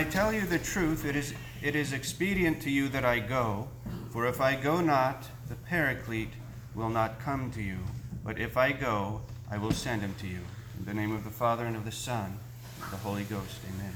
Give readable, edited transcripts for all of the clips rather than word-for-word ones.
I tell you the truth, it is expedient to you that I go, for if I go not, the Paraclete will not come to you, but if I go, I will send him to you. In the name of the Father, and of the Son, and of the Holy Ghost, amen.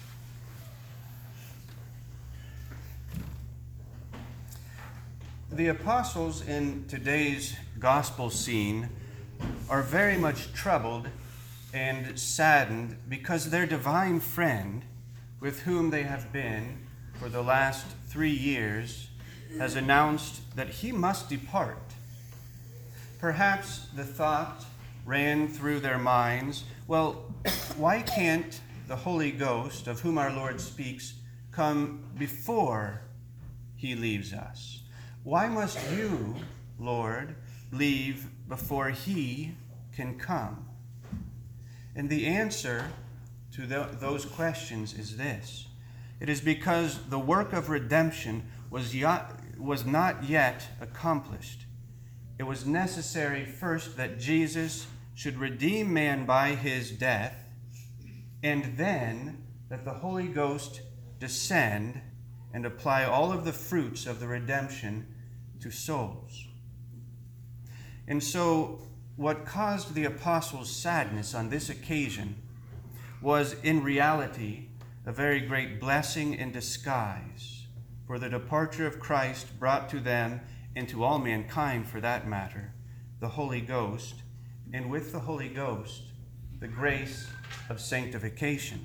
The apostles in today's gospel scene are very much troubled and saddened because their divine friend, with whom they have been for the last 3 years, has announced that he must depart. Perhaps the thought ran through their minds, well, why can't the Holy Ghost, of whom our Lord speaks, come before he leaves us? Why must you, Lord, leave before he can come? And the answer to those questions is this. It is because the work of redemption was not yet accomplished. It was necessary first that Jesus should redeem man by his death, and then that the Holy Ghost descend and apply all of the fruits of the redemption to souls. And so, what caused the apostles' sadness on this occasion was in reality a very great blessing in disguise, for the departure of Christ brought to them, and to all mankind for that matter, the Holy Ghost, and with the Holy Ghost, the grace of sanctification.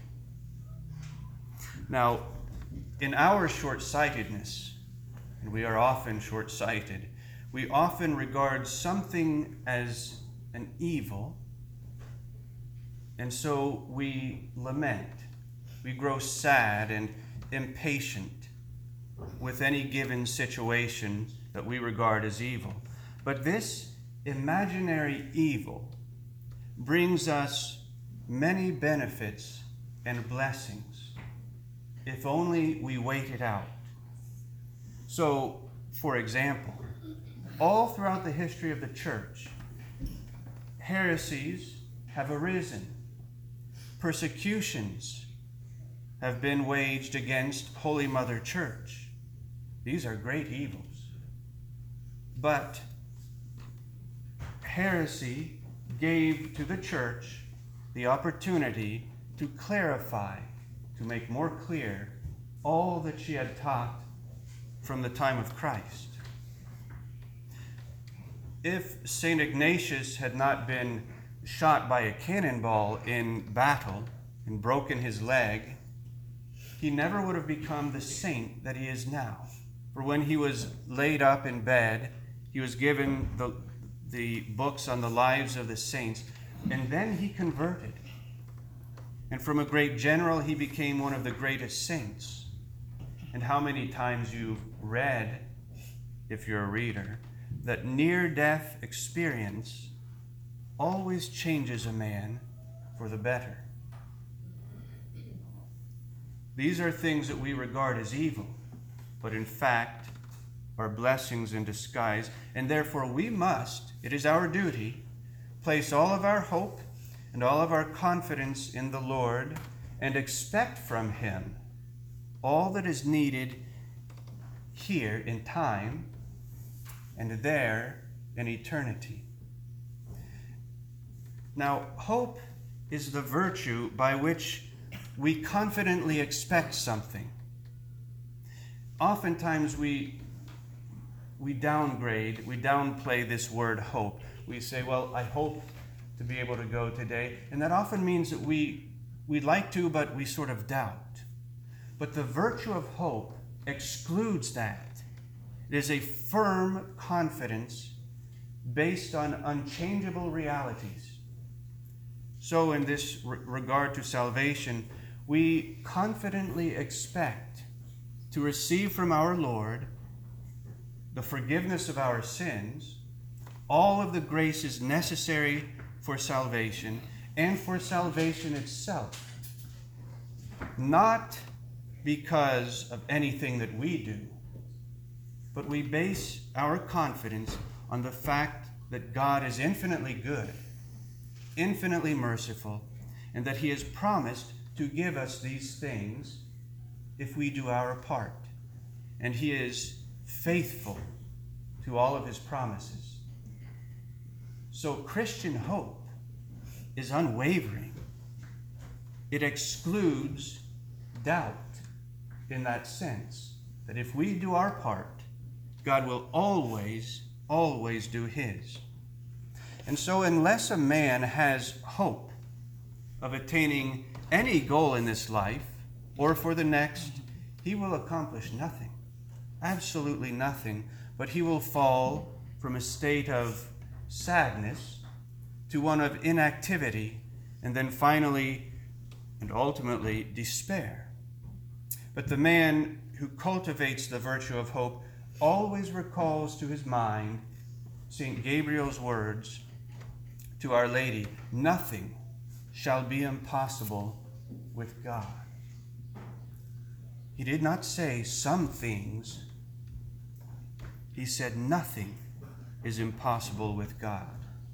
Now, in our short-sightedness, and we are often short-sighted, we often regard something as an evil, and so we lament. We grow sad and impatient with any given situation that we regard as evil. But this imaginary evil brings us many benefits and blessings, if only we wait it out. So, for example, all throughout the history of the church, heresies have arisen. Persecutions have been waged against Holy Mother Church. These are great evils. But heresy gave to the church the opportunity to clarify, to make more clear all that she had taught from the time of Christ. If St. Ignatius had not been shot by a cannonball in battle and broken his leg, he never would have become the saint that he is now. For when he was laid up in bed, he was given the books on the lives of the saints, and then he converted. And from a great general, he became one of the greatest saints. And how many times you've read, if you're a reader, that near-death experience always changes a man for the better. These are things that we regard as evil, but in fact are blessings in disguise, and therefore we must, it is our duty, place all of our hope and all of our confidence in the Lord and expect from him all that is needed here in time and there in eternity. Now, hope is the virtue by which we confidently expect something. Oftentimes we downplay this word hope. We say, well, I hope to be able to go today. And that often means that we'd like to, but we sort of doubt. But the virtue of hope excludes that. It is a firm confidence based on unchangeable realities. So in this regard to salvation, we confidently expect to receive from our Lord the forgiveness of our sins, all of the graces necessary for salvation, and for salvation itself. Not because of anything that we do, but we base our confidence on the fact that God is infinitely good, infinitely merciful, and that he has promised to give us these things if we do our part. And he is faithful to all of his promises. So Christian hope is unwavering. It excludes doubt in that sense, that if we do our part, God will always, always do his. And so unless a man has hope of attaining any goal in this life or for the next, he will accomplish nothing, absolutely nothing, but he will fall from a state of sadness to one of inactivity, and then finally and ultimately despair. But the man who cultivates the virtue of hope always recalls to his mind St. Gabriel's words to Our Lady, "Nothing shall be impossible with God." He did not say some things. He said nothing is impossible with God.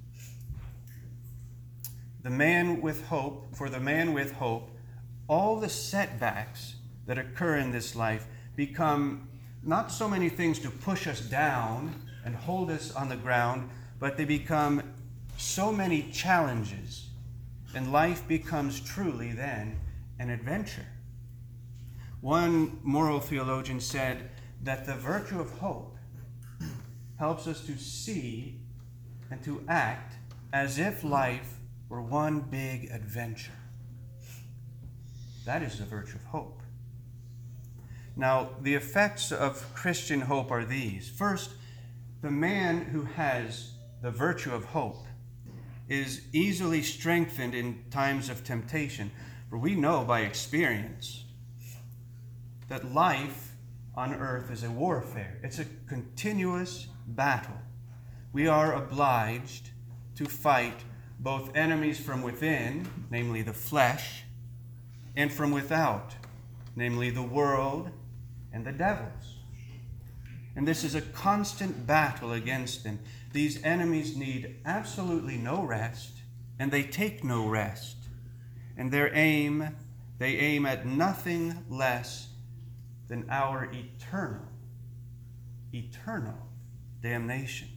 For the man with hope, all the setbacks that occur in this life become not so many things to push us down and hold us on the ground, but they become so many challenges, and life becomes truly then an adventure. One moral theologian said that the virtue of hope helps us to see and to act as if life were one big adventure. That is the virtue of hope. Now, the effects of Christian hope are these. First, the man who has the virtue of hope is easily strengthened in times of temptation, for we know by experience that life on earth is a warfare. It's a continuous battle. We are obliged to fight both enemies from within, namely the flesh, and from without, namely the world and the devils. And this is a constant battle against them. These enemies need absolutely no rest, and they take no rest. And they aim at nothing less than our eternal damnation.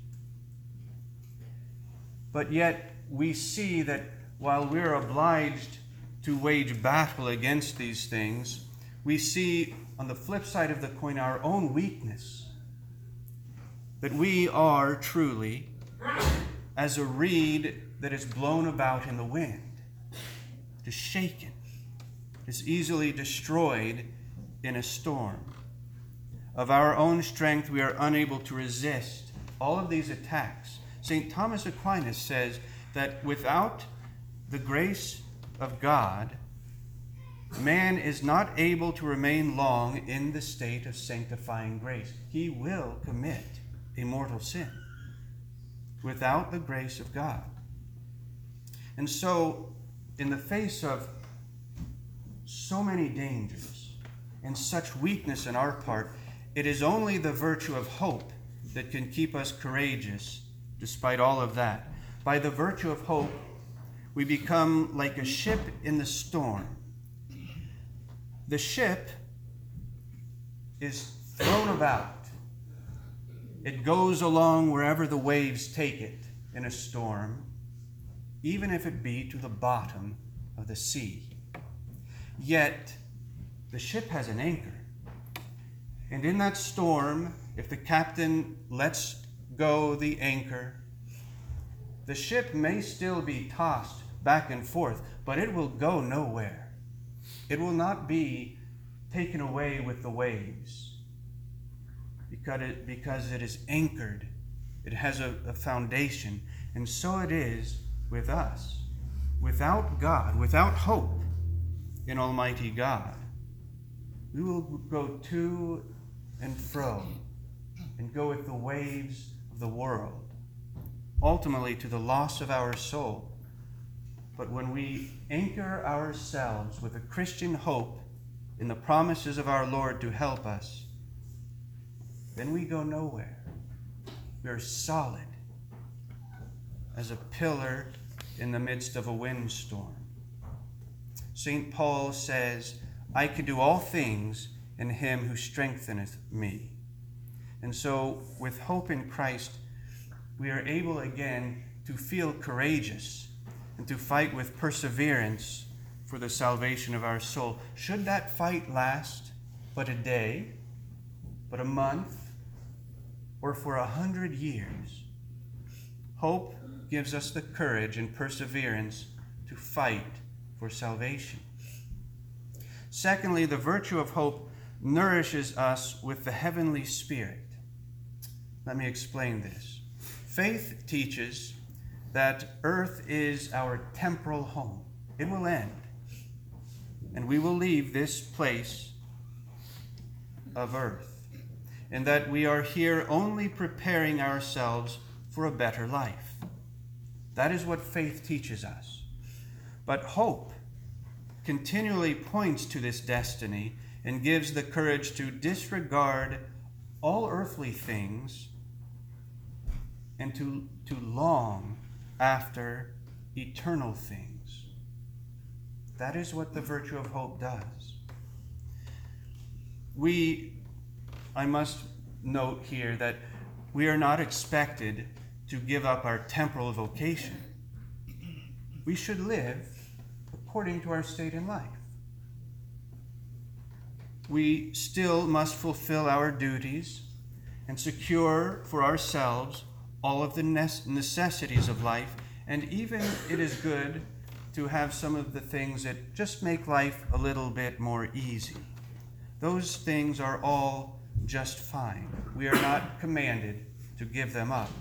But yet we see that while we're obliged to wage battle against these things, we see on the flip side of the coin our own weakness, that we are truly as a reed that is blown about in the wind, is shaken, is easily destroyed in a storm. Of our own strength, we are unable to resist all of these attacks. St. Thomas Aquinas says that without the grace of God, man is not able to remain long in the state of sanctifying grace. He will commit a mortal sin without the grace of God. And so, in the face of so many dangers and such weakness on our part, it is only the virtue of hope that can keep us courageous despite all of that. By the virtue of hope, we become like a ship in the storm. The ship is thrown about. It goes along wherever the waves take it in a storm, even if it be to the bottom of the sea. Yet, the ship has an anchor. And in that storm, if the captain lets go the anchor, the ship may still be tossed back and forth, but it will go nowhere. It will not be taken away with the waves because it is anchored. It has a foundation. And so it is with us. Without God, without hope in Almighty God, we will go to and fro and go with the waves of the world, ultimately to the loss of our soul. But when we anchor ourselves with a Christian hope in the promises of our Lord to help us, then we go nowhere. We are solid as a pillar in the midst of a windstorm. St. Paul says, "I can do all things in him who strengtheneth me. And so, with hope in Christ, we are able again to feel courageous and to fight with perseverance for the salvation of our soul. Should that fight last but a day, but a month, or for 100 years, hope gives us the courage and perseverance to fight for salvation. Secondly, the virtue of hope nourishes us with the heavenly Spirit. Let me explain this. Faith teaches that earth is our temporal home. It will end, and we will leave this place of earth, and that we are here only preparing ourselves for a better life. That is what faith teaches us. But hope continually points to this destiny and gives the courage to disregard all earthly things and to long after eternal things. That is what the virtue of hope does. I must note here that we are not expected to give up our temporal vocation. We should live according to our state in life. We still must fulfill our duties and secure for ourselves all of the necessities of life, and even it is good to have some of the things that just make life a little bit more easy. Those things are all just fine. We are not commanded to give them up.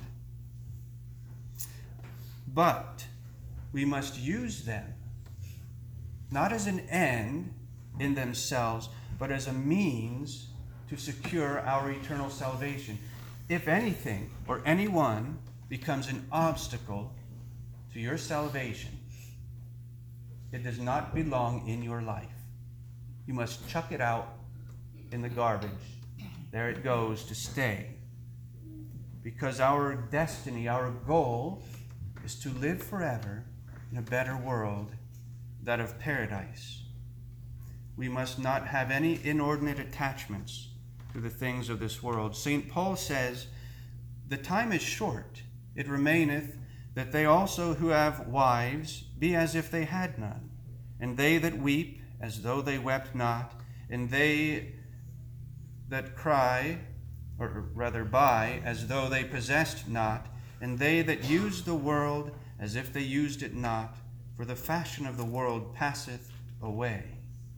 But we must use them, not as an end in themselves, but as a means to secure our eternal salvation. If anything or anyone becomes an obstacle to your salvation, it does not belong in your life. You must chuck it out in the garbage. There it goes to stay. Because our destiny, our goal, is to live forever in a better world, that of paradise. We must not have any inordinate attachments to the things of this world. St. Paul says, "The time is short. It remaineth that they also who have wives be as if they had none, and they that weep as though they wept not, and they that cry, or rather buy, as though they possessed not, and they that use the world as if they used it not, for the fashion of the world passeth away."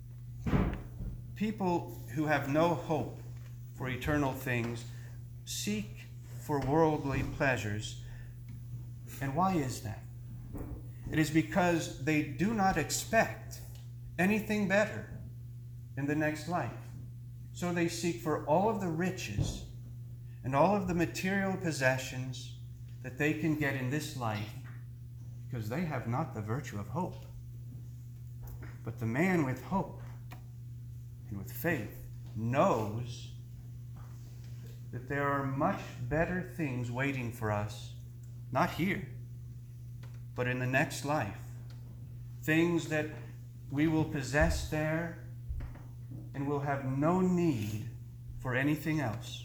People who have no hope for eternal things seek for worldly pleasures. And why is that? It is because they do not expect anything better in the next life. So they seek for all of the riches and all of the material possessions that they can get in this life, because they have not the virtue of hope. But the man with hope and with faith knows that there are much better things waiting for us, not here, but in the next life. Things that we will possess there and will have no need for anything else.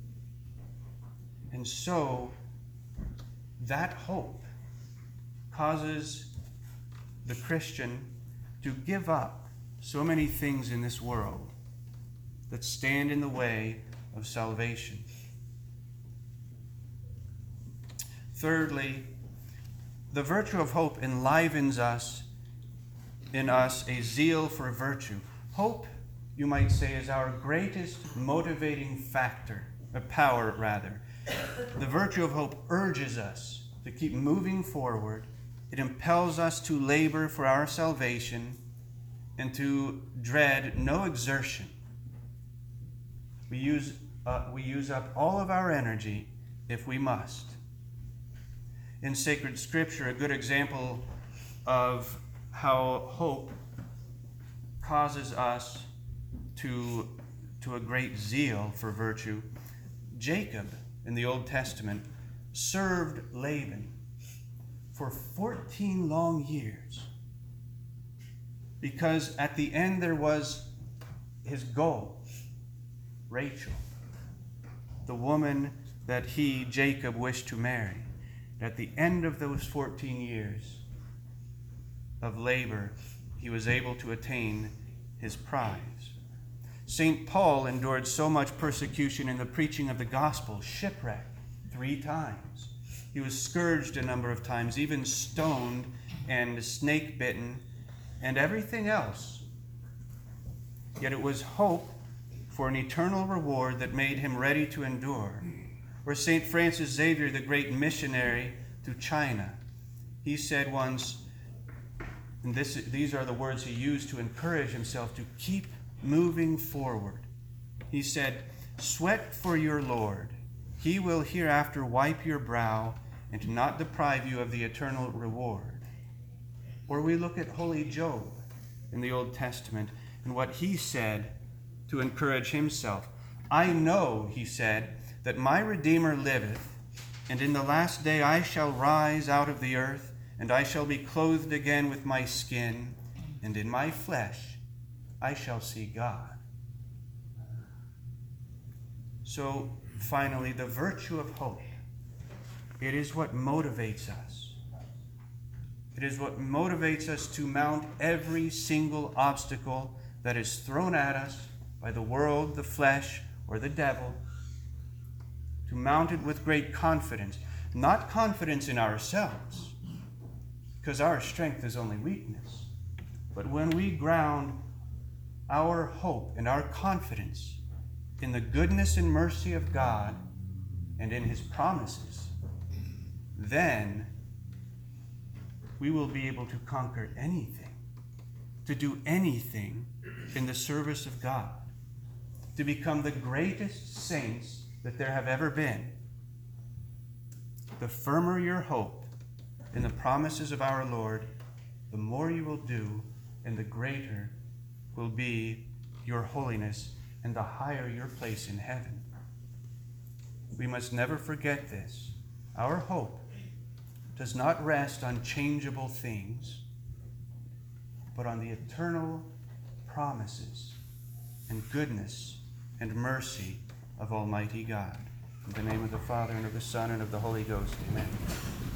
And so, that hope causes the Christian to give up so many things in this world that stand in the way of salvation. Thirdly, the virtue of hope enlivens in us a zeal for virtue. Hope, you might say, is our greatest motivating factor, or power rather. The virtue of hope urges us to keep moving forward. It impels us to labor for our salvation and to dread no exertion. We use up all of our energy if we must. In sacred scripture, a good example of how hope causes us to a great zeal for virtue. Jacob in the Old Testament served Laban for 14 long years, because at the end there was his goal. Rachel, the woman that he, Jacob, wished to marry. At the end of those 14 years of labor, he was able to attain his prize. St. Paul endured so much persecution in the preaching of the gospel, shipwrecked 3 times. He was scourged a number of times, even stoned and snake-bitten, and everything else. Yet it was hope for an eternal reward that made him ready to endure. Or St. Francis Xavier, the great missionary to China, he said once, and these are the words he used to encourage himself to keep moving forward. He said, "Sweat for your Lord. He will hereafter wipe your brow and not deprive you of the eternal reward." Or we look at holy Job in the Old Testament and what he said to encourage himself. "I know," he said, "that my Redeemer liveth, and in the last day I shall rise out of the earth, and I shall be clothed again with my skin, and in my flesh I shall see God." So, finally, the virtue of hope. It is what motivates us. It is what motivates us to mount every single obstacle that is thrown at us by the world, the flesh, or the devil. To mount it with great confidence. Not confidence in ourselves, because our strength is only weakness. But when we ground our hope and our confidence in the goodness and mercy of God and in his promises, then we will be able to conquer anything, to do anything in the service of God, to become the greatest saints that there have ever been. The firmer your hope in the promises of our Lord, the more you will do, and the greater will be your holiness, and the higher your place in heaven. We must never forget this. Our hope does not rest on changeable things, but on the eternal promises and goodness and mercy of Almighty God. In the name of the Father, and of the Son, and of the Holy Ghost, amen.